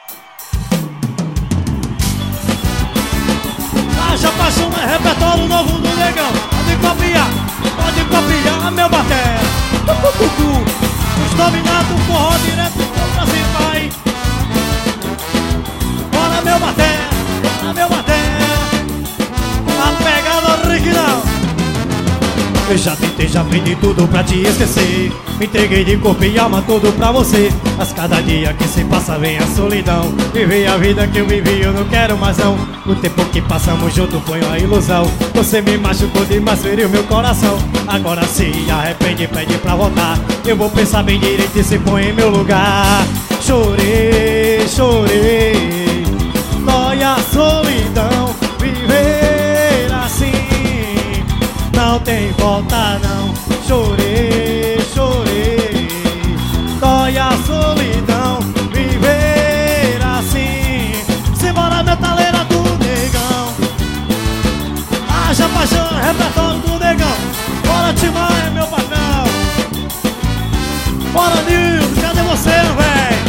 Haja paixão é repertório novo do negão. Pode copiar meu batera. Os dominados forró direto pro Brasil vai. Bora meu batera, a pegada original. Eu já tentei, já fiz de tudo pra te esquecer. Me entreguei de corpo e alma tudo pra você. Mas cada dia que se passa vem a solidão. Viver a vida que eu vivi eu não quero mais não. O tempo que passamos junto foi uma ilusão. Você me machucou demais, feriu meu coração. Agora se arrepende, pede pra voltar. Eu vou pensar bem direito e se põe em meu lugar. Chorei, chorei, dói a solidão. Viver assim não tem volta não. Chorei, chorei, dói a solidão. Viver assim. Simbora metaleira do negão. Haja paixão, repertório do negão. Bora Timar, meu patrão. Bora Nildo, cadê você, véi?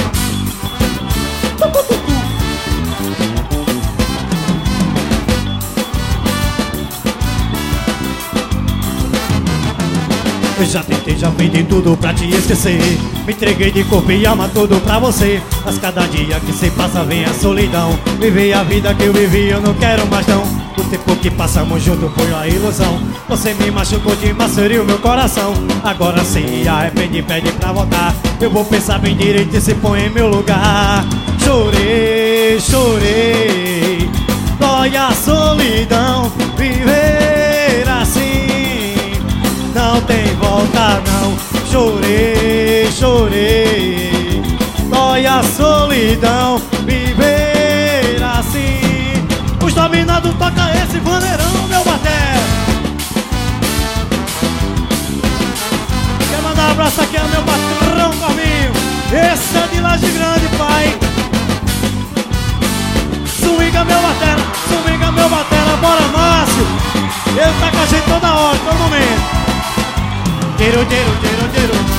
Eu já tentei, já fiz de tudo pra te esquecer. Me entreguei de corpo e alma tudo pra você. Mas cada dia que se passa vem a solidão. Viver a vida que eu vivi eu não quero mais não. O tempo que passamos junto foi uma ilusão. Você me machucou demais, feriu meu coração. Agora se arrepende, pede pra voltar. Eu vou pensar bem direito e se põe em meu lugar. Chorei, chorei, dói a solidão. Viver assim não tem volta não. Chorei, chorei, dói a solidão. Viver assim. Os dominados toca esse vaneirão, meu batera. Quer mandar um abraço aqui ao meu patrão Corminho. Esse é de Laje Grande, pai. Swinga meu batera, bora Márcio. Ele tá com a gente toda hora, todo momento. Tiro, tiro, tiro, tiro.